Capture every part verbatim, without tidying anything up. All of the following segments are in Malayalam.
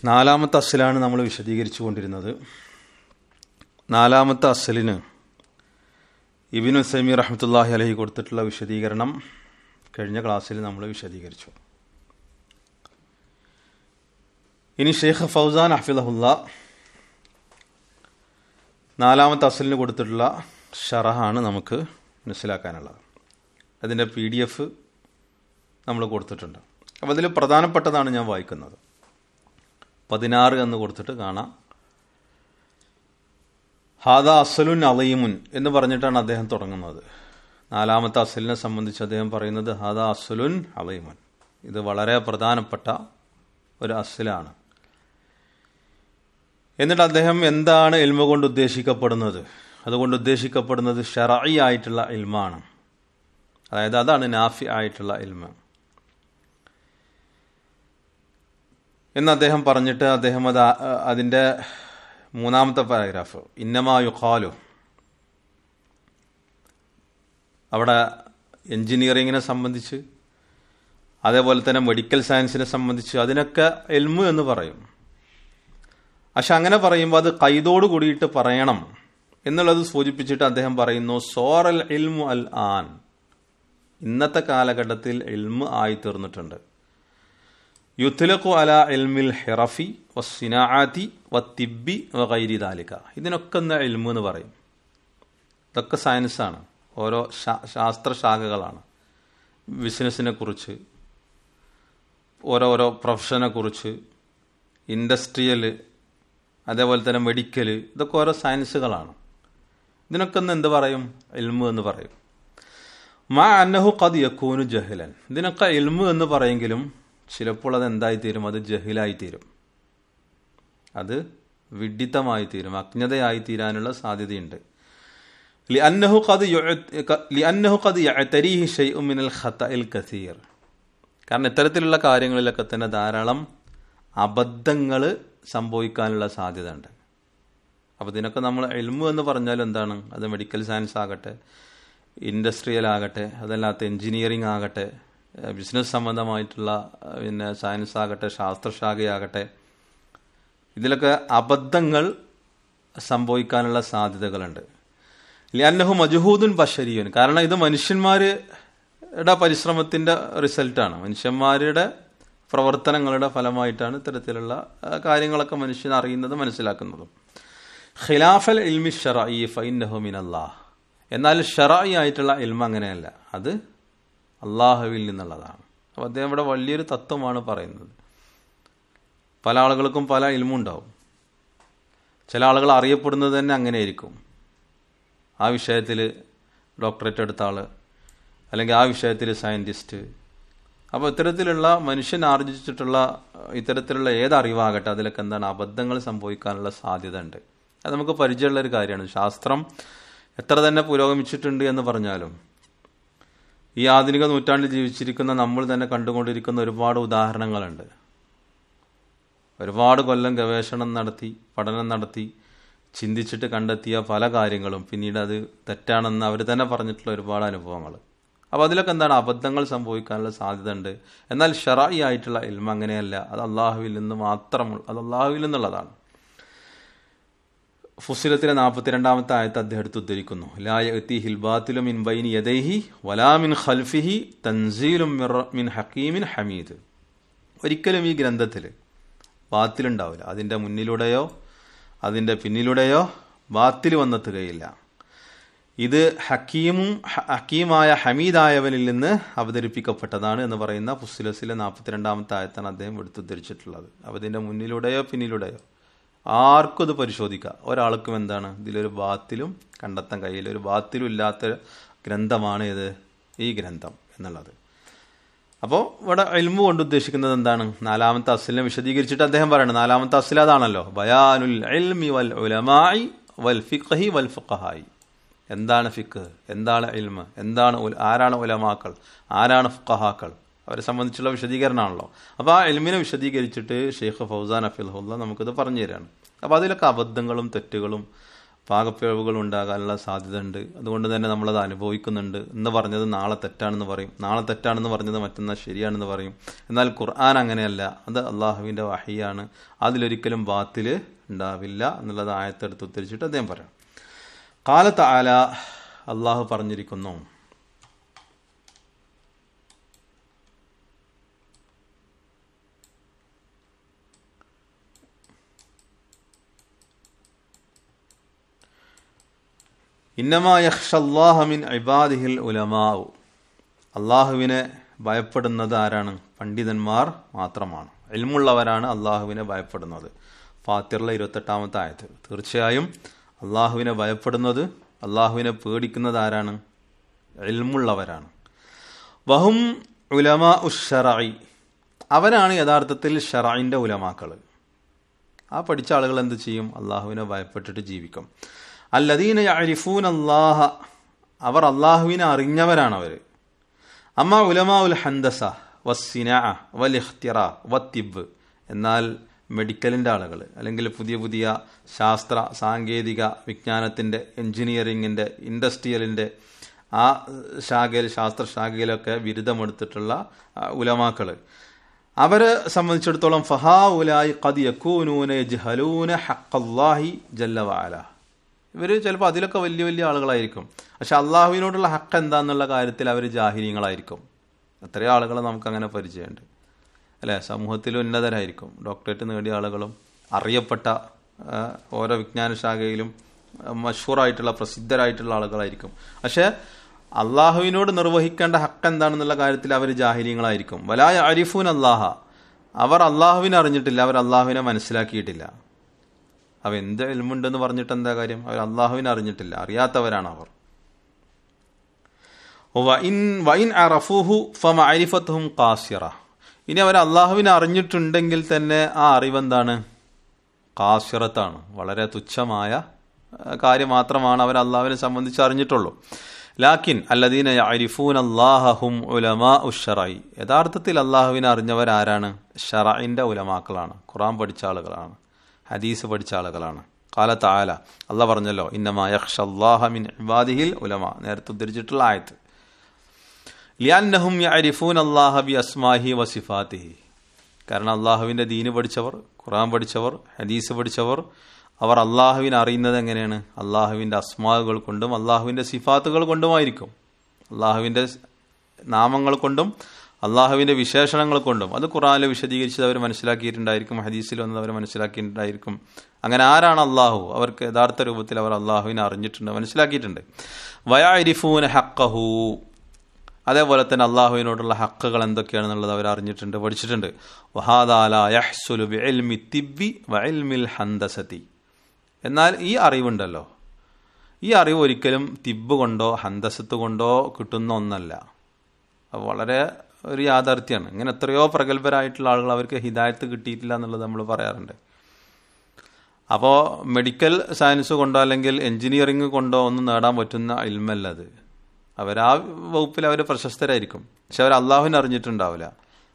നാലാമത്തെ അസ്സലാണ് നമ്മൾ വിശദീകരിച്ചു കൊണ്ടിരുന്നത്. നാലാമത്തെ അസ്സലിന് ഇബ്നു ഉസൈമീൻ റഹ്മത്തുള്ളാഹി അലൈഹി കൊടുത്തിട്ടുള്ള വിശദീകരണം കഴിഞ്ഞ ക്ലാസ്സിൽ നമ്മൾ വിശദീകരിച്ചു. ഇനി ഷെയ്ഖ് ഫൗസാൻ ഹഫിളഹുല്ലാ നാലാമത്തെ അസ്സലിന് കൊടുത്തിട്ടുള്ള ഷറഹാണ് നമുക്ക് മനസ്സിലാക്കാനുള്ളത്. അതിൻ്റെ പി ഡി എഫ് നമ്മൾ കൊടുത്തിട്ടുണ്ട്. അപ്പോൾ അതിൽ പ്രധാനപ്പെട്ടതാണ് ഞാൻ വായിക്കുന്നത്. പതിനാറ് എന്ന് കൊടുത്തിട്ട് കാണാം. ഹാദ അസ്സലുൻ അലീമുൻ എന്ന് പറഞ്ഞിട്ടാണ് അദ്ദേഹം തുടങ്ങുന്നത്. നാലാമത്തെ അസ്സലിനെ സംബന്ധിച്ച് അദ്ദേഹം പറയുന്നത് ഹാദ അസ്സലുൻ അലീമുൻ, ഇത് വളരെ പ്രധാനപ്പെട്ട ഒരു അസ്സലാണ്. എന്നിട്ട് അദ്ദേഹം എന്താണ് ഇൽമ കൊണ്ട് ഉദ്ദേശിക്കപ്പെടുന്നത്? അതുകൊണ്ട് ഉദ്ദേശിക്കപ്പെടുന്നത് ശറഈ ആയിട്ടുള്ള ഇൽമാണ്, അതായത് അതാണ് നാഫി ആയിട്ടുള്ള ഇൽമ എന്ന് അദ്ദേഹം പറഞ്ഞിട്ട് അദ്ദേഹം അത് അതിൻ്റെ മൂന്നാമത്തെ പാരഗ്രാഫ് ഇന്നമാ യുഖാലു, അവിടെ എൻജിനീയറിങ്ങിനെ സംബന്ധിച്ച് അതേപോലെ തന്നെ മെഡിക്കൽ സയൻസിനെ സംബന്ധിച്ച് അതിനൊക്കെ ഇൽമു എന്ന് പറയും. പക്ഷെ അങ്ങനെ പറയുമ്പോൾ അത് ഖൈദോട് കൂടിയിട്ട് പറയണം എന്നുള്ളത് സൂചിപ്പിച്ചിട്ട് അദ്ദേഹം പറയുന്നു സോറൽ ഇൽമു അൽ ആൻ, ഇന്നത്തെ കാലഘട്ടത്തിൽ ഇൽമു ആയി തീർന്നിട്ടുണ്ട്. യുത്ലഖു അല ഇൽമിൽ ഹിറഫി വസ്സിനാഅതി വത്തിബ്ബി വഗൈരി ദാലിക, ഇതിനൊക്കെ ഒന്ന് ഇൽമു എന്ന് പറയും. ഇതൊക്കെ സയൻസാണ്, ഓരോ ശാസ്ത്രശാഖകളാണ്. ബിസിനസ്സിനെ കുറിച്ച്, ഓരോരോ പ്രൊഫഷനെ കുറിച്ച്, ഇൻഡസ്ട്രിയൽ, അതേപോലെ തന്നെ മെഡിക്കൽ, ഇതൊക്കെ ഓരോ സയൻസുകളാണ്. ഇതിനൊക്കെ ഒന്ന് എന്ത് പറയും? ഇൽമു എന്ന് പറയും. മാ അന്നഹു ഖദ് യകൂനു ജഹ്ലൻ, ഇതിനൊക്കെ ഇൽമു എന്ന് പറയെങ്കിലും ചിലപ്പോൾ അത് എന്തായിത്തീരും? അത് ജഹിലായിത്തീരും, അത് വിഡിത്തമായി തീരും, അജ്ഞതയായി തീരാനുള്ള സാധ്യതയുണ്ട്. ലിഅന്നഹു ഖദ് ലിഅന്നഹു ഖദ് യഅതരീഹി ശൈഉൻ മിനൽ ഖതഇൽ കസീർ, കാരണം ഇത്തരത്തിലുള്ള കാര്യങ്ങളിലൊക്കെ തന്നെ ധാരാളം അബദ്ധങ്ങൾ സംഭവിക്കാനുള്ള സാധ്യത ഉണ്ട്. അപ്പോൾ ഇതിനൊക്കെ നമ്മൾ ഇൽമു എന്ന് പറഞ്ഞാൽ എന്താണ്? അത് മെഡിക്കൽ സയൻസ് ആകട്ടെ, ഇൻഡസ്ട്രിയൽ ആകട്ടെ, അതല്ലാത്ത എൻജിനീയറിംഗ് ആകട്ടെ, ബിസിനസ് സംബന്ധമായിട്ടുള്ള പിന്നെ സയൻസ് ആകട്ടെ, ശാസ്ത്രശാഖയാകട്ടെ, ഇതിലൊക്കെ അബദ്ധങ്ങൾ സംഭവിക്കാനുള്ള സാധ്യതകളുണ്ട്. ലിഅന്നഹു മജ്ഹൂദുൻ ബശരിയുൻ, കാരണം ഇത് മനുഷ്യന്മാരുടെ പരിശ്രമത്തിൻ്റെ റിസൾട്ടാണ്, മനുഷ്യന്മാരുടെ പ്രവർത്തനങ്ങളുടെ ഫലമായിട്ടാണ് ഇത്തരത്തിലുള്ള കാര്യങ്ങളൊക്കെ മനുഷ്യൻ അറിയുന്നത് മനസ്സിലാക്കുന്നതും. ഖിലാഫൽ ഇൽമി ശറഈ ഫഇന്നഹു മിനല്ലാഹ്, എന്നാൽ ശറഈ ആയിട്ടുള്ള ഇൽമ അങ്ങനെയല്ല, അത് അള്ളാഹുവിൽ നിന്നുള്ളതാണ്. അപ്പോൾ അദ്ദേഹം ഇവിടെ വലിയൊരു തത്വമാണ് പറയുന്നത്. പല ആളുകൾക്കും പല ഇൽമുണ്ടാവും. ചില ആളുകൾ അറിയപ്പെടുന്നത് തന്നെ അങ്ങനെയായിരിക്കും, ആ വിഷയത്തിൽ ഡോക്ടറേറ്റ് എടുത്ത ആൾ, അല്ലെങ്കിൽ ആ വിഷയത്തിൽ സയൻറ്റിസ്റ്റ്. അപ്പോൾ ഇത്തരത്തിലുള്ള മനുഷ്യൻ ആർജിച്ചിട്ടുള്ള ഇത്തരത്തിലുള്ള ഏതറിവാകട്ടെ അതിലൊക്കെ എന്താണ് അബദ്ധങ്ങൾ സംഭവിക്കാനുള്ള സാധ്യത ഉണ്ട്. അത് നമുക്ക് പരിചയമുള്ളൊരു കാര്യമാണ്. ശാസ്ത്രം എത്ര തന്നെ പുരോഗമിച്ചിട്ടുണ്ട് എന്ന് പറഞ്ഞാലും ഈ ആധുനിക നൂറ്റാണ്ടിൽ ജീവിച്ചിരിക്കുന്ന നമ്മൾ തന്നെ കണ്ടുകൊണ്ടിരിക്കുന്ന ഒരുപാട് ഉദാഹരണങ്ങളുണ്ട്. ഒരുപാട് കൊല്ലം ഗവേഷണം നടത്തി, പഠനം നടത്തി, ചിന്തിച്ചിട്ട് കണ്ടെത്തിയ പല കാര്യങ്ങളും പിന്നീട് അത് തെറ്റാണെന്ന് അവർ തന്നെ പറഞ്ഞിട്ടുള്ള ഒരുപാട് അനുഭവങ്ങൾ. അപ്പോൾ അതിലൊക്കെ എന്താണ് അബദ്ധങ്ങൾ സംഭവിക്കാനുള്ള സാധ്യത ഉണ്ട്. എന്നാൽ ശറഈ ആയിട്ടുള്ള ഇൽമ അങ്ങനെയല്ല, അത് അള്ളാഹുവിൽ നിന്ന് മാത്രം, അത് അള്ളാഹുവിൽ നിന്നുള്ളതാണ്. ഫുസ്സിലത്തിലെ നാൽപ്പത്തിരണ്ടാമത്തെ ആയത്ത് അദ്ദേഹം എടുത്ത് ഉദ്ധരിക്കുന്നു. ലാ യഅ്തീഹിൽ ബാത്തിലു മിൻ ബൈനി യദൈഹി വലാ മിൻ ഖൽഫിഹി തൻസീലും മിൻ ഹക്കീമിൻ ഹമീദ്, ഒരിക്കലും ഈ ഗ്രന്ഥത്തിൽ ബാത്തിലുണ്ടാവില്ല, അതിൻ്റെ മുന്നിലൂടെയോ അതിൻ്റെ പിന്നിലൂടെയോ ബാത്തിൽ വന്നെത്തുകയില്ല. ഇത് ഹക്കീമും ഹക്കീമായ ഹമീദായവനിൽ നിന്ന് അവതരിപ്പിക്കപ്പെട്ടതാണ് എന്ന് പറയുന്ന ഫുസ്സിലസിലെ നാൽപ്പത്തിരണ്ടാമത്തെ ആയത്താണ് അദ്ദേഹം എടുത്തുദ്ധരിച്ചിട്ടുള്ളത്. അപ്പോൾ ഇതിൻ്റെ മുന്നിലൂടെയോ പിന്നിലൂടെയോ ആർക്കും ഇത് പരിശോധിക്കാം. ഒരാൾക്കും എന്താണ് ഇതിലൊരു ബാത്തിലും കണ്ടെത്താൻ കഴിയില്ല. ഒരു ബാത്തിലും ഇല്ലാത്ത ഗ്രന്ഥമാണ് ഇത്, ഈ ഗ്രന്ഥം എന്നുള്ളത്. അപ്പോൾ ഇവിടെ ഇൽമു കൊണ്ട് ഉദ്ദേശിക്കുന്നത് എന്താണ്? നാലാമത്തെ അസ്ലിനെ വിശദീകരിച്ചിട്ട് അദ്ദേഹം പറയുന്നത് നാലാമത്തെ അസ്ൽ അതാണല്ലോ, ബയാനുൽ ഇൽമി വൽ ഉലമാഇ വൽ ഫിഖ്ഹി വൽ ഫുഖഹായി. എന്താണ് ഫിഖ്, എന്താണ് ഇൽമ്, എന്താണ് ആരാണ് ഉലമാക്കൾ, ആരാണ് ഫുഖഹാക്കൾ, അവരെ സംബന്ധിച്ചുള്ള വിശദീകരണമാണല്ലോ. അപ്പോൾ ആ ഇൽമിനെ വിശദീകരിച്ചിട്ട് ഷെയ്ഖ് ഫൗസാൻ ഹഫിളഹുല്ലാ നമുക്കിത് പറഞ്ഞു തരാണ്. അപ്പോൾ അതിലൊക്കെ അബദ്ധങ്ങളും തെറ്റുകളും പാകപ്പിഴവുകൾ ഉണ്ടാകാനുള്ള സാധ്യത ഉണ്ട്. അതുകൊണ്ട് തന്നെ നമ്മളത് അനുഭവിക്കുന്നുണ്ട്. ഇന്ന് പറഞ്ഞത് നാളെ തെറ്റാണെന്ന് പറയും, നാളെ തെറ്റാണെന്ന് പറഞ്ഞത് മറ്റന്നാൾ ശരിയാണെന്ന് പറയും. എന്നാൽ ഖുർആൻ അങ്ങനെയല്ല, അത് അള്ളാഹുവിൻ്റെ വഹിയാണ്, അതിലൊരിക്കലും ബാത്തിൽ ഉണ്ടാവില്ല എന്നുള്ളത് ആയത്തെടുത്ത് ഉദ്ധരിച്ചിട്ട് അദ്ദേഹം പറയാം. ഖാല തആല, അള്ളാഹു പറഞ്ഞിരിക്കുന്നു, ഇന്നമാ യഖ്ഷല്ലാഹ മിൻ ഇബാദിഹിൽ ഉലമാഉ, അള്ളാഹുവിനെ ഭയപ്പെടുന്നത് ആരാണ്? പണ്ഡിതന്മാർ മാത്രമാണ്, ഇൽമുള്ളവരാണ് അള്ളാഹുവിനെ ഭയപ്പെടുന്നത്. ഫാത്തിറിലെ ഇരുപത്തെട്ടാമത്തെ ആയത്ത്. തീർച്ചയായും അള്ളാഹുവിനെ ഭയപ്പെടുന്നത്, അള്ളാഹുവിനെ പേടിക്കുന്നത് ആരാണ്? ഇൽമുള്ളവരാണ്. വഹും ഉലമാ ഉശ്ശറഇ, അവരാണ് യഥാർത്ഥത്തിൽ ഷറഇന്റെ ഉലമാക്കൾ. ആ പഠിച്ച ആളുകൾ എന്ത് ചെയ്യും? അള്ളാഹുവിനെ ഭയപ്പെട്ടിട്ട് ജീവിക്കും. അല്ലദീന യഅരിഫൂന അല്ലാഹ, അവർ അള്ളാഹുവിനെ അറിഞ്ഞവരാണ് അവർ. അമ്മ ഉലമാ ഉൽ ഹന്ദസ വസ്സിനാഅ വൽ ഇഖ്തിറാ വത്തിബ്, എന്നാൽ മെഡിക്കലിൻ്റെ ആളുകൾ അല്ലെങ്കിൽ പുതിയ പുതിയ ശാസ്ത്ര സാങ്കേതിക വിജ്ഞാനത്തിൻ്റെ, എൻജിനീയറിങ്ങിൻ്റെ, ഇൻഡസ്ട്രിയലിൻ്റെ ആ ശാഖയിൽ, ശാസ്ത്ര ശാഖയിലൊക്കെ ബിരുദമെടുത്തിട്ടുള്ള ഉലമാക്കൾ, അവരെ സംബന്ധിച്ചിടത്തോളം ഫഹാ ഉലായി ഖദ് യകൂനൂന യജ്ഹലൂന ഹഖ്ഖല്ലാഹി ജല്ല വഅല, ഇവർ ചിലപ്പോൾ അതിലൊക്കെ വലിയ വലിയ ആളുകളായിരിക്കും, പക്ഷെ അള്ളാഹുവിനോടുള്ള ഹക്ക് എന്താന്നുള്ള കാര്യത്തിൽ അവർ ജാഹിലീങ്ങളായിരിക്കും. എത്രയോ ആളുകളെ നമുക്കങ്ങനെ പരിചയമുണ്ട് അല്ലേ? സമൂഹത്തിൽ ഉന്നതരായിരിക്കും, ഡോക്ടറേറ്റ് നേടിയ ആളുകളും അറിയപ്പെട്ട ഓരോ വിജ്ഞാന ശാഖയിലും മഷ്ഹൂറായിട്ടുള്ള പ്രസിദ്ധരായിട്ടുള്ള ആളുകളായിരിക്കും. പക്ഷെ അള്ളാഹുവിനോട് നിർവഹിക്കേണ്ട ഹക്ക് എന്താണെന്നുള്ള കാര്യത്തിൽ അവർ ജാഹിലീങ്ങളായിരിക്കും. വലാ യഅരിഫൂന അല്ലാഹ, അവർ അള്ളാഹുവിനെ അറിഞ്ഞിട്ടില്ല, അവർ അള്ളാഹുവിനെ മനസ്സിലാക്കിയിട്ടില്ല. അവ എന്ത് ഇൽമുണ്ടെന്ന് പറഞ്ഞിട്ട് എന്താ കാര്യം? അവർ അള്ളാഹുവിനെ അറിഞ്ഞിട്ടില്ല, അറിയാത്തവരാണ് അവർ. വഇൻ അറഫൂഹു ഫമഅരിഫത്തുഹും ഖാസിറ, ഇനി അവർ അള്ളാഹുവിനെ അറിഞ്ഞിട്ടുണ്ടെങ്കിൽ തന്നെ ആ അറിവെന്താണ്? ഖാസിറത്താണ്, വളരെ തുച്ഛമായ കാര്യം മാത്രമാണ് അവർ അള്ളാഹുവിനെ സംബന്ധിച്ച് അറിഞ്ഞിട്ടുള്ളൂ. ലാക്കിൻ അല്ലദീന യഅരിഫൂന അല്ലാഹ ഹും ഉലമാഉ ശറഇ, യഥാർത്ഥത്തിൽ അള്ളാഹുവിനെ അറിഞ്ഞവരാരാണ്? ശറഇന്റെ ഉലമാക്കളാണ്, ഖുർആൻ പഠിച്ച ആളുകളാണ്, ഹദീസ് പഠിച്ച ആളുകളാണ്. ഖാല തആല, അല്ലാഹ് പറഞ്ഞല്ലോ, ഇന്നമാ യഖ്ഷല്ലാഹ മിൻ ഇബാദിഹിൽ ഉലമാ, നേരത്തെ ഉദ്ധരിച്ചിട്ടുള്ള ആയത്ത്. ലിഅന്നഹും യഅരിഫൂന അല്ലാഹ ബി അസ്മാഇഹി വസിഫാതിഹി, കാരണം അള്ളാഹുവിൻ്റെ ദീന് പഠിച്ചവർ, ഖുർആൻ പഠിച്ചവർ, ഹദീസ് പഠിച്ചവർ, അവർ അള്ളാഹുവിനെ അറിയുന്നത് എങ്ങനെയാണ്? അള്ളാഹുവിൻ്റെ അസ്മാകൾ കൊണ്ടും അള്ളാഹുവിൻ്റെ സിഫാത്തുകൾ കൊണ്ടുമായിരിക്കും, അള്ളാഹുവിൻ്റെ നാമങ്ങൾ കൊണ്ടും അള്ളാഹുവിൻ്റെ വിശേഷണങ്ങൾ കൊണ്ടും. അത് ഖുർആനിൽ വിശദീകരിച്ചത് അവർ മനസ്സിലാക്കിയിട്ടുണ്ടായിരിക്കും, ഹദീസിൽ വന്നത് അവർ മനസ്സിലാക്കിയിട്ടുണ്ടായിരിക്കും. അങ്ങനെ ആരാണ് അള്ളാഹു? അവർക്ക് യഥാർത്ഥ രൂപത്തിൽ അവർ അള്ളാഹുവിനെ അറിഞ്ഞിട്ടുണ്ട്, മനസ്സിലാക്കിയിട്ടുണ്ട്. വയഅരിഫൂന ഹഖ്ഖഹു, അതേപോലെ തന്നെ അള്ളാഹുവിനോടുള്ള ഹക്കുകൾ എന്തൊക്കെയാണെന്നുള്ളത് അവർ അറിഞ്ഞിട്ടുണ്ട്, പഠിച്ചിട്ടുണ്ട്. വഹാദാ ലാ യഹ്സുലു ബിഇൽമി തിബ്ബി വഇൽമിൽ ഹന്ദസതി, എന്നാൽ ഈ അറിവുണ്ടല്ലോ, ഈ അറിവ് ഒരിക്കലും തിബ്ബ് കൊണ്ടോ ഹന്ദസത്ത് കൊണ്ടോ കിട്ടുന്ന ഒന്നല്ല. അത് വളരെ ഒരു യാഥാർത്ഥ്യമാണ്. ഇങ്ങനെ എത്രയോ പ്രഗത്ഭരായിട്ടുള്ള ആളുകൾ അവർക്ക് ഹിദായത്ത് കിട്ടിയിട്ടില്ല എന്നുള്ളത് നമ്മൾ പറയാറുണ്ട്. അപ്പോൾ മെഡിക്കൽ സയൻസ് കൊണ്ടോ അല്ലെങ്കിൽ എൻജിനീയറിംഗ് കൊണ്ടോ ഒന്നും നേടാൻ പറ്റുന്ന ഇൽമല്ല അത്. അവർ ആ വകുപ്പിൽ അവർ പ്രശസ്തരായിരിക്കും, പക്ഷെ അവർ അള്ളാഹുവിനെ അറിഞ്ഞിട്ടുണ്ടാവില്ല.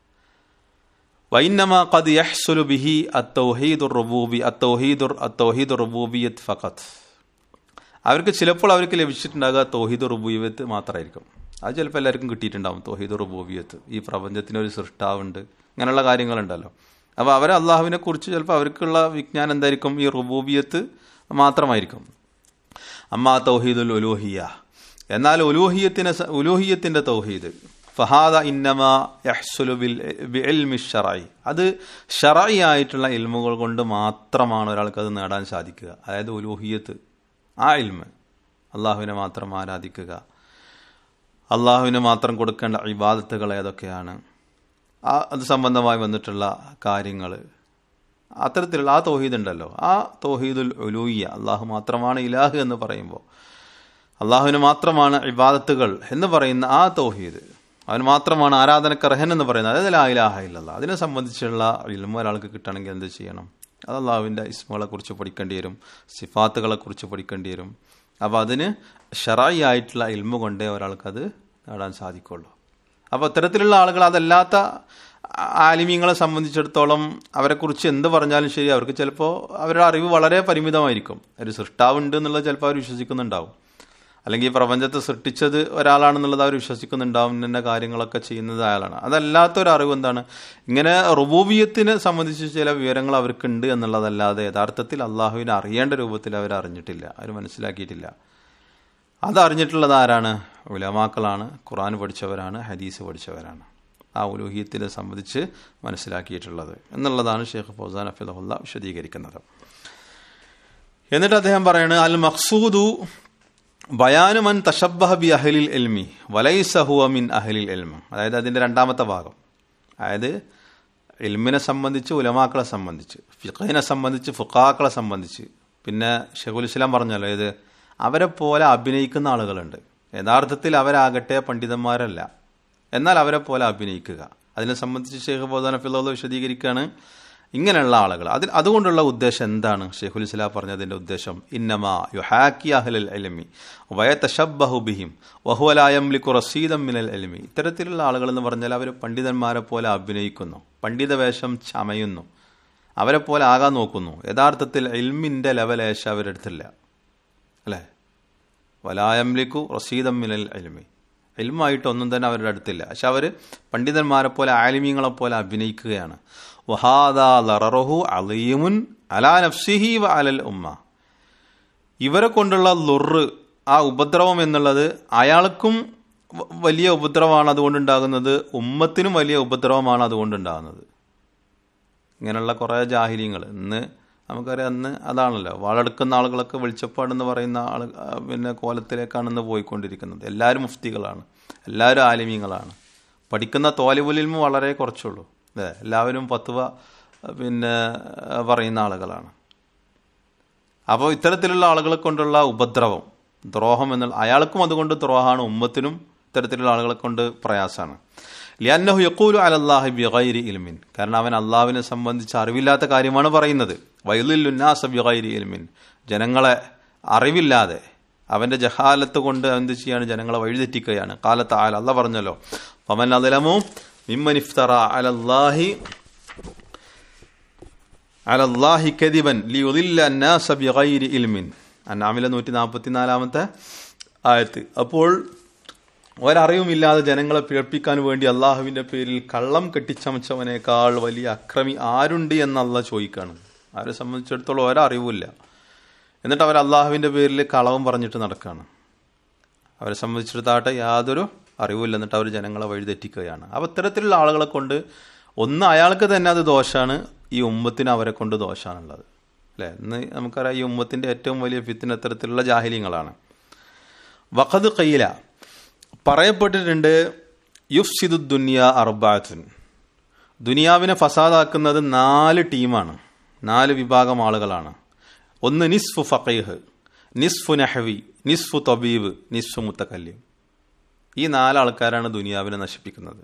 വൈന്നമാ ഖദ് യഹ്സുലു ബിഹി അത്തൗഹീദുർ റുബൂബി അത്തൗഹീദുർ അത്തൗഹീദുർ റുബൂബിയ്യത്ത് ഫഖത്ത്, അവർക്ക് ചിലപ്പോൾ അവർക്ക് ലഭിച്ചിട്ടുണ്ടാകുക തൗഹീദുർ റുബൂബിയ്യത്ത് മാത്രമായിരിക്കും. അത് ചിലപ്പോൾ എല്ലാവർക്കും കിട്ടിയിട്ടുണ്ടാവും, തൗഹീദുർ റുബൂബിയ്യത്ത്, ഈ പ്രപഞ്ചത്തിനൊരു സൃഷ്ടാവുണ്ട്, ഇങ്ങനെയുള്ള കാര്യങ്ങളുണ്ടല്ലോ. അപ്പോൾ അവർ അള്ളാഹുവിനെ കുറിച്ച് ചിലപ്പോൾ അവർക്കുള്ള വിജ്ഞാനം എന്തായിരിക്കും? ഈ റുബൂബിയ്യത്ത് മാത്രമായിരിക്കും. അമ്മാ തൗഹീദുൽ ഉലൂഹിയ്യ, എന്നാൽ ഉലൂഹിയത്തിന് ഉലൂഹിയത്തിന്റെ തൗഹീദ് ഫഹാദ ഇന്നമാ യഹ്സുലു ബിഇൽമി ശറഇ, അത് ശറഇ ആയിട്ടുള്ള ഇൽമുകൾ കൊണ്ട് മാത്രമാണ് ഒരാൾക്ക് അത് നേടാൻ സാധിക്കുക. അതായത് ഉലൂഹിയത്ത്, ആ ഇൽമ്, അള്ളാഹുവിനെ മാത്രം ആരാധിക്കുക, അള്ളാഹുവിന് മാത്രം കൊടുക്കേണ്ട ഇബാദത്തുകൾ ഏതൊക്കെയാണ്, ആ അത് സംബന്ധമായി വന്നിട്ടുള്ള കാര്യങ്ങൾ, അത്തരത്തിലുള്ള ആ തൗഹീദ് ഉണ്ടല്ലോ, ആ തൗഹീദുൽ ഉലൂഹിയ്യ, അള്ളാഹു മാത്രമാണ് ഇലാഹ് എന്ന് പറയുമ്പോൾ, അള്ളാഹുവിന് മാത്രമാണ് ഇബാദത്തുകൾ എന്ന് പറയുന്ന ആ തൗഹീദ്, അവന് മാത്രമാണ് ആരാധനക്കർഹൻ എന്ന് പറയുന്നത്, അതായത് ലാ ഇലാഹ ഇല്ലല്ലാഹ്, അതിനെ സംബന്ധിച്ചുള്ള ഇൽമു ഒരാൾക്ക് കിട്ടണമെങ്കിൽ എന്ത് ചെയ്യണം? അത് അള്ളാഹുവിൻ്റെ ഇസ്മുകളെ കുറിച്ച് പഠിക്കേണ്ടി വരും, സിഫാത്തുകളെ കുറിച്ച് പഠിക്കേണ്ടി വരും. അപ്പോൾ അതിന് ശറഈ ആയിട്ടുള്ള ഇൽമു കൊണ്ടേ ഒരാൾക്കത് നേടാൻ സാധിക്കുള്ളൂ. അപ്പോൾ ഇത്തരത്തിലുള്ള ആളുകൾ അതല്ലാത്ത ആലിമീങ്ങളെ സംബന്ധിച്ചിടത്തോളം അവരെക്കുറിച്ച് എന്ത് പറഞ്ഞാലും ശരി, അവർക്ക് ചിലപ്പോൾ അവരുടെ അറിവ് വളരെ പരിമിതമായിരിക്കും. ഒരു സൃഷ്ടാവുണ്ട് എന്നുള്ളത് ചിലപ്പോൾ അവർ വിശ്വസിക്കുന്നുണ്ടാവും, അല്ലെങ്കിൽ പ്രപഞ്ചത്തെ സൃഷ്ടിച്ചത് ഒരാളാണെന്നുള്ളത് അവർ വിശ്വസിക്കുന്നുണ്ടാവും, ഇന്ന കാര്യങ്ങളൊക്കെ ചെയ്യുന്നത് അയാളാണ്. അതല്ലാത്തൊരു അറിവ് എന്താണ്, ഇങ്ങനെ റുബൂബിയത്തിനെ സംബന്ധിച്ച് ചില വിവരങ്ങൾ അവർക്കുണ്ട് എന്നുള്ളതല്ലാതെ യഥാർത്ഥത്തിൽ അള്ളാഹുവിനെ അറിയേണ്ട രൂപത്തിൽ അവർ അറിഞ്ഞിട്ടില്ല, അവർ മനസ്സിലാക്കിയിട്ടില്ല. അതറിഞ്ഞിട്ടുള്ളത് ആരാണ്? ഉലമാക്കളാണ്, ഖുർആൻ പഠിച്ചവരാണ്, ഹദീസ് പഠിച്ചവരാണ്. ആ ഉലൂഹിയത്തിനെ സംബന്ധിച്ച് മനസ്സിലാക്കിയിട്ടുള്ളത് എന്നുള്ളതാണ് ഷെയ്ഖ് ഫൗസാൻ ഹഫിദഹുല്ലാ വിശദീകരിക്കുന്നത്. എന്നിട്ട് അദ്ദേഹം പറയുന്നത് അൽ മഖ്സൂദു ബയാനു മൻ തശബ്ബഹ ബി അഹ്ലിൽ ഇൽമി വലൈസ ഹുവ മിൻ അഹ്ലിൽ ഇൽമ. അതായത് അതിൻ്റെ രണ്ടാമത്തെ ഭാഗം, അതായത് ഇൽമിനെ സംബന്ധിച്ച് ഉലമാക്കളെ സംബന്ധിച്ച്, ഫിഖഹിനെ സംബന്ധിച്ച് ഫുഖാക്കളെ സംബന്ധിച്ച്, പിന്നെ ഷെയ്ഖുൽ ഇസ്ലാം പറഞ്ഞല്ലോ, ഇത് അവരെ പോലെ അഭിനയിക്കുന്ന ആളുകളുണ്ട്. യഥാർത്ഥത്തിൽ അവരാകട്ടെ പണ്ഡിതന്മാരല്ല, എന്നാൽ അവരെ പോലെ അഭിനയിക്കുക. അതിനെ സംബന്ധിച്ച് ഷെയ്ഖ് ഫൗസാൻ ഹഫിദഹുല്ലാ വിശദീകരിക്കുകയാണ്. ഇങ്ങനെയുള്ള ആളുകൾ അതിൽ അതുകൊണ്ടുള്ള ഉദ്ദേശം എന്താണ്? ഷെയ്ഖുൽ ഇസ്ലാം പറഞ്ഞതിൻ്റെ ഉദ്ദേശം ഇന്നമാ യുഹാക്കി അഹ്ലൽ ഇൽമി വയതശബ്ബഹു ബിഹിം വഹുവ ലാ യംലികു റസീദൻ മിനൽ ഇൽമി. ഇത്തരത്തിലുള്ള ആളുകൾ എന്ന് പറഞ്ഞാൽ അവർ പണ്ഡിതന്മാരെ പോലെ അഭിനയിക്കുന്നു, പണ്ഡിത വേഷം ചമയുന്നു, അവരെ പോലെ ആകാൻ നോക്കുന്നു. യഥാർത്ഥത്തിൽ ഇൽമിൻ്റെ ലെവലേശ അവരെടുത്തില്ല, അല്ലേ? വലാ യംലികു റസീദൻ മിനൽ ഇൽമി, ഇൽമായിട്ടൊന്നും തന്നെ അവരുടെ അടുത്തില്ല. പക്ഷെ അവർ പണ്ഡിതന്മാരെ പോലെ ആലിമീങ്ങളെ പോലെ അഭിനയിക്കുകയാണ്. വഹാദാ ലററുഹു അലീമുൻ അലാ നഫ്സിഹി വ അലൽ ഉമ്മ. ഇവരെ കൊണ്ടുള്ള ലുറ്, ആ ഉപദ്രവം എന്നുള്ളത് അയാൾക്കും വലിയ ഉപദ്രവമാണ് അതുകൊണ്ടുണ്ടാകുന്നത്, ഉമ്മത്തിനും വലിയ ഉപദ്രവമാണ് അതുകൊണ്ടുണ്ടാകുന്നത്. ഇങ്ങനെയുള്ള കുറേ ജാഹിലിങ്ങൾ ഇന്ന് നമുക്കറിയാം. അന്ന് അതാണല്ലോ, വാളെടുക്കുന്ന ആളുകളൊക്കെ വെളിച്ചപ്പാടെന്ന് പറയുന്ന ആൾ പിന്നെ കോലത്തിലേക്കാണ് ഇന്ന് പോയിക്കൊണ്ടിരിക്കുന്നത്. എല്ലാവരും മുഫ്തികളാണ്, എല്ലാവരും ആലിമീങ്ങളാണ്. പഠിക്കുന്ന തോലിബുൽ ഇൽമ് വളരെ കുറച്ചുള്ളൂ, അല്ലേ? എല്ലാവരും ഫത്വ പിന്നെ പറയുന്ന ആളുകളാണ്. അപ്പോൾ ഇത്തരത്തിലുള്ള ആളുകളെ കൊണ്ടുള്ള ഉപദ്രവം, ദ്രോഹം എന്നുള്ള, അയാൾക്കും അതുകൊണ്ട് ദ്രോഹമാണ്, ഉമ്മത്തിനും ഇത്തരത്തിലുള്ള ആളുകളെ കൊണ്ട് പ്രയാസമാണ്. ലിഅന്നഹു യഖൂലു അലല്ലാഹി ബിഗൈരി ഇൽമിൻ, കാരണം അവൻ അള്ളാഹുവിനെ സംബന്ധിച്ച് അറിവില്ലാത്ത കാര്യമാണ് പറയുന്നത്. വയലുല്ലു നാസ ബിഗൈരി ഇൽമിൻ, ജനങ്ങളെ അറിവില്ലാതെ അവന്റെ ജഹാലത്ത് കൊണ്ട് എന്ത് ചെയ്യാണ്? ജനങ്ങളെ വഴിതെറ്റിക്കുകയാണ്. ഖാല തആല, അല്ലാഹ് പറഞ്ഞല്ലോ, ഫമൻ അദ്ലമു മിമ്മൻ ഇഫ്തറ അലല്ലാഹി അലല്ലാഹി കദിബൻ ലിയുദില്ല അന്നാസ ബിഗൈരി ഇൽമിൻ. അൻആമിലെ നൂറ്റി നാൽപ്പത്തിനാലാമത്തെ ആയത്ത്. അപ്പോൾ ഒരറിവുമില്ലാതെ ജനങ്ങളെ പിഴപ്പിക്കാൻ വേണ്ടി അള്ളാഹുവിന്റെ പേരിൽ കള്ളം കെട്ടിച്ചമച്ചവനേക്കാൾ വലിയ അക്രമി ആരുണ്ട് എന്ന് അള്ളാഹ് ചോദിക്കാണ്. അവരെ സംബന്ധിച്ചിടത്തോളം ഒരറിവില്ല, എന്നിട്ട് അവർ അള്ളാഹുവിന്റെ പേരിൽ കളവും പറഞ്ഞിട്ട് നടക്കുകയാണ്. അവരെ സംബന്ധിച്ചിടത്താട്ടെ യാതൊരു അറിവില്ല, എന്നിട്ട് അവർ ജനങ്ങളെ വഴിതെറ്റിക്കുകയാണ്. അപ്പോൾ ഇത്തരത്തിലുള്ള ആളുകളെ കൊണ്ട് ഒന്ന് അയാൾക്ക് തന്നെ അത് ദോഷമാണ്, ഈ ഉമ്മത്തിന് അവരെ കൊണ്ട് ദോഷമാണുള്ളത്, അല്ലേ? ഇന്ന് നമുക്കറിയാം ഈ ഉമ്മത്തിന്റെ ഏറ്റവും വലിയ ഫിത്ന ഇത്തരത്തിലുള്ള ജാഹിലിങ്ങളാണ്. വഖദ് ഖീല, പറയപ്പെട്ടിട്ടുണ്ട്, യുഫ്സിദു ദുനിയ അർബഅത്തുൻ, ദുനിയാവിനെ ഫസാദാക്കുന്നത് നാല് ടീമാണ്, നാല് വിഭാഗം ആളുകളാണ്. ഒന്ന് നിസ്ഫു ഫഖീഹ്, നിസ്ഫു നഹ്വി, നിസ്ഫു തബീബ്, നിസ്ഫു മുത്തകല്ലിം. ഈ നാലാൾക്കാരാണ് ദുനിയാവിനെ നശിപ്പിക്കുന്നത്.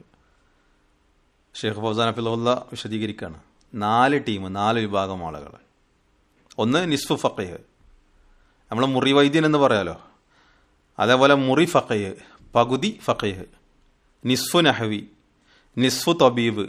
ഷെയ്ഖ് ഫൗസാൻ ഹഫിദഹുല്ലാ വിശദീകരിക്കുകയാണ്. നാല് ടീം, നാല് വിഭാഗം ആളുകൾ. ഒന്ന് നിസ്ഫു ഫഖീഹ്, നമ്മൾ മുറി വൈദ്യൻ എന്ന് പറയാലോ, അതേപോലെ മുറി ഫഖീഹ്, പകുതി ഫഖീഹ്. നിസ്ഫു നഹ്വി, നിസ്ഫു തബീബ്,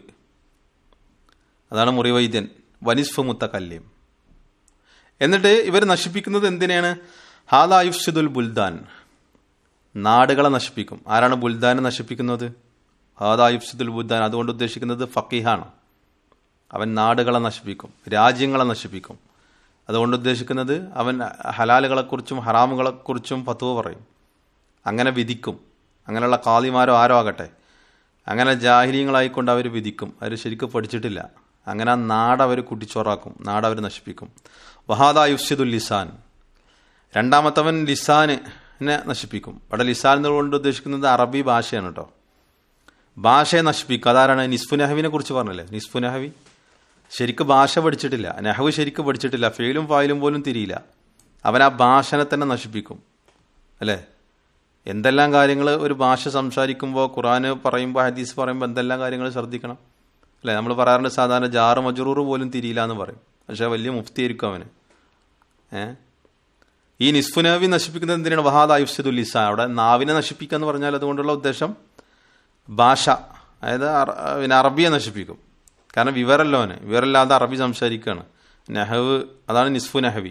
അതാണ് മുറി വൈദ്യൻ. വനിസ്ഫു മുത്തകല്ലിം. എന്നിട്ട് ഇവർ നശിപ്പിക്കുന്നത് എന്തിനാണ്? ഹാദാ യുഫ്സിദുൽ ബുൽദാൻ, നാടുകളെ നശിപ്പിക്കും. ആരാണ് ബുൽദാനെ നശിപ്പിക്കുന്നത്? ഹാദാ യുഫ്സിദുൽ ബുൽദാൻ, അതുകൊണ്ട് ഉദ്ദേശിക്കുന്നത് ഫഖീഹാണ്. അവൻ നാടുകളെ നശിപ്പിക്കും, രാജ്യങ്ങളെ നശിപ്പിക്കും. അതുകൊണ്ട് ഉദ്ദേശിക്കുന്നത് അവൻ ഹലാലുകളെക്കുറിച്ചും ഹറാമുകളെക്കുറിച്ചും ഫത്വ പറയും, അങ്ങനെ വിധിക്കും. അങ്ങനെയുള്ള ഖാദിമാരോ ആരോ ആകട്ടെ, അങ്ങനെ ജാഹിലീങ്ങളായിക്കൊണ്ട് അവർ വിധിക്കും. അവർ ശരിക്കും പഠിച്ചിട്ടില്ല. അങ്ങനെ ആ നാടവർ കുട്ടിച്ചോറാക്കും, നാടവർ നശിപ്പിക്കും. വഹാദാ യുഫ്സിദുൽ ലിസാൻ, രണ്ടാമത്തവൻ ലിസാനെ നശിപ്പിക്കും. ഇവിടെ ലിസാൻ എന്നുകൊണ്ട് ഉദ്ദേശിക്കുന്നത് അറബി ഭാഷയാണ് കേട്ടോ. ഭാഷയെ നശിപ്പിക്കും. അതാരാണ്? നിസ്ഫു നഹവിനെ കുറിച്ച് പറഞ്ഞല്ലേ, നിസ്ഫു നഹവി ശരിക്കും ഭാഷ പഠിച്ചിട്ടില്ല, നഹവ് ശരിക്കും പഠിച്ചിട്ടില്ല, ഫെയിലും ഫായിലും പോലും തിരിയില്ല. അവൻ ആ ഭാഷനെ തന്നെ നശിപ്പിക്കും, അല്ലേ? എന്തെല്ലാം കാര്യങ്ങൾ ഒരു ഭാഷ സംസാരിക്കുമ്പോൾ, ഖുർആന് പറയുമ്പോൾ, ഹദീസ് പറയുമ്പോൾ എന്തെല്ലാം കാര്യങ്ങൾ ശ്രദ്ധിക്കണം, അല്ലേ? നമ്മൾ പറയാറുണ്ട് സാധാരണ ജാറ് മജ്റൂർ പോലും തിരിയില്ല എന്ന് പറയും, പക്ഷെ വലിയ മുഫ്തിയായിരിക്കും അവന്. ഏഹ് ഈ നിസ്ഫു നഹവി നശിപ്പിക്കുന്നത് എന്തിനാണ്? വഹാദാ യുഫ്സിദുൽ ലിസാൻ, അവിടെ നാവിനെ നശിപ്പിക്കുക എന്ന് പറഞ്ഞാൽ അതുകൊണ്ടുള്ള ഉദ്ദേശം ഭാഷ അതായത് പിന്നെ അറബിയെ നശിപ്പിക്കും. കാരണം വിവരല്ലോന് വിവരമില്ലാതെ അറബി സംസാരിക്കുകയാണ്. നെഹവ് അതാണ് നിസ്ഫു നെഹവി.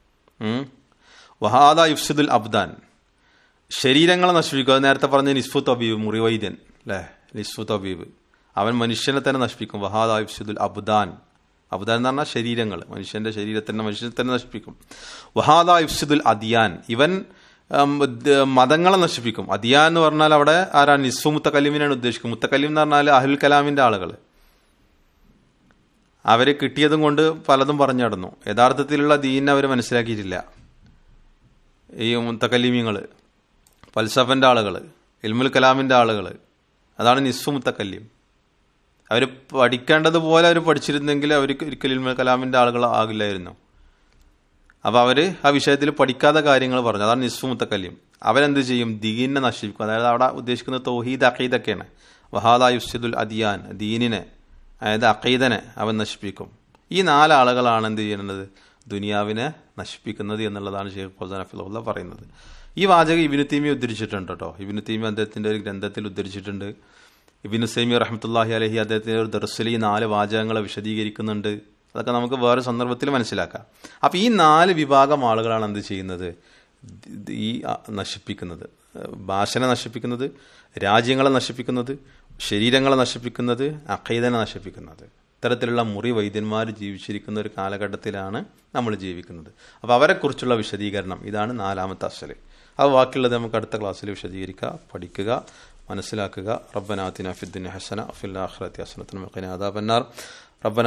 വഹാദ യുഫ്സിദുൽ അബ്ദാൻ, ശരീരങ്ങളെ നശിപ്പിക്കും. അത് നേരത്തെ പറഞ്ഞ നിസ്ഫു തബീബ്, മുറിവൈദ്യൻ അല്ലേ, നിസ്ഫു തബീബ്, അവൻ മനുഷ്യനെ തന്നെ നശിപ്പിക്കും. വഹാദ യുഫ്സിദുൽ അബ്ദാൻ, അബ്ദാൻ എന്ന് പറഞ്ഞാൽ ശരീരങ്ങൾ, മനുഷ്യന്റെ ശരീരത്തിന്റെ മനുഷ്യനെ തന്നെ നശിപ്പിക്കും. വഹാദ യുഫ്സിദുൽ അദിയാൻ, ഇവൻ മതങ്ങളെ നശിപ്പിക്കും. അദിയാൻ എന്ന് പറഞ്ഞാൽ അവിടെ ആരാണ്? നിസ്ഫു മുത്തക്കല്ലിമിനാണ് ഉദ്ദേശിക്കുന്നത്. മുത്തക്കല്ലിം എന്ന് പറഞ്ഞാൽ അഹ്ലുൽ കലാമിന്റെ ആളുകൾ. അവര് കിട്ടിയതും കൊണ്ട് പലതും പറഞ്ഞു നടന്നു. യഥാർത്ഥത്തിലുള്ള ദീനിനെ അവർ മനസ്സിലാക്കിയിട്ടില്ല. ഈ മുത്തക്കല്ലിമീങ്ങൾ, ഫൽസഫന്റെ ആളുകൾ, ഇൽമുൽ കലാമിന്റെ ആളുകൾ, അതാണ് നിസ്ഫു മുത്തക്കല്ലിം. അവർ പഠിക്കേണ്ടതുപോലെ അവർ പഠിച്ചിരുന്നെങ്കിൽ അവർക്ക് ഒരിക്കലും ഇൽമുൽ കലാമിന്റെ ആളുകൾ ആകില്ലായിരുന്നു. അപ്പോൾ അവർ ആ വിഷയത്തിൽ പഠിക്കാത്ത കാര്യങ്ങൾ പറഞ്ഞു, അതാണ് നിസ്ഫു മുത്തക്കല്ലിം. അവരെന്ത് ചെയ്യും? ദീനിനെ നശിപ്പിക്കും. അതായത് അവിടെ ഉദ്ദേശിക്കുന്നത് തൗഹീദ് അഖീദൊക്കെയാണ്. വഹാദ യുഫ്സിദുൽ അദിയാൻ, ദീനിനെ അതായത് അഖീദനെ അവൻ നശിപ്പിക്കും. ഈ നാലാളുകളാണ് എന്ത് ചെയ്യുന്നത്? ദുനിയാവിനെ നശിപ്പിക്കുന്നത് എന്നുള്ളതാണ് ഷെയ്ഖ് ഫൗസാൻ ഹഫിളഹുല്ലാഹ് പറയുന്നത്. ഈ വാചകം ഇബ്നു തൈമിയ്യ ഉദ്ധരിച്ചിട്ടുണ്ട് കേട്ടോ. ഇബ്നു തൈമിയ്യ അദ്ദേഹത്തിന്റെ ഒരു ഗ്രന്ഥത്തിൽ ഉദ്ധരിച്ചിട്ടുണ്ട്. ഇബ്നു തൈമിയ്യ റഹ്മത്തുള്ളാഹി അലൈഹി അദ്ദേഹത്തിന്റെ ഒരു ദർസിൽ ഈ നാല് വാചകങ്ങളെ വിശദീകരിക്കുന്നുണ്ട്. അതൊക്കെ നമുക്ക് വേറെ സന്ദർഭത്തിൽ മനസ്സിലാക്കാം. അപ്പം ഈ നാല് വിഭാഗം ആളുകളാണ് എന്ത് ചെയ്യുന്നത്? ഈ നശിപ്പിക്കുന്നത്, ഭാഷനെ നശിപ്പിക്കുന്നത്, രാജ്യങ്ങളെ നശിപ്പിക്കുന്നത്, ശരീരങ്ങളെ നശിപ്പിക്കുന്നത്, അഖീദനെ നശിപ്പിക്കുന്നത്. ഇത്തരത്തിലുള്ള മുറി വൈദ്യന്മാർ ജീവിച്ചിരിക്കുന്ന ഒരു കാലഘട്ടത്തിലാണ് നമ്മൾ ജീവിക്കുന്നത്. അപ്പോൾ അവരെക്കുറിച്ചുള്ള വിശദീകരണം ഇതാണ് നാലാമത്തെ അസ്സൽ. ആ ബാക്കിയുള്ളത് നമുക്ക് അടുത്ത ക്ലാസ്സിൽ വിശദീകരിക്കുക, പഠിക്കുക, മനസ്സിലാക്കുക. റബ്ബനാ ആതിനാ ഫിദ്ദുനിയ ഹസന വഫിൽ ആഖിറതി ഹസനത്തുൻ വഖിനാ അദാബന്നാർ.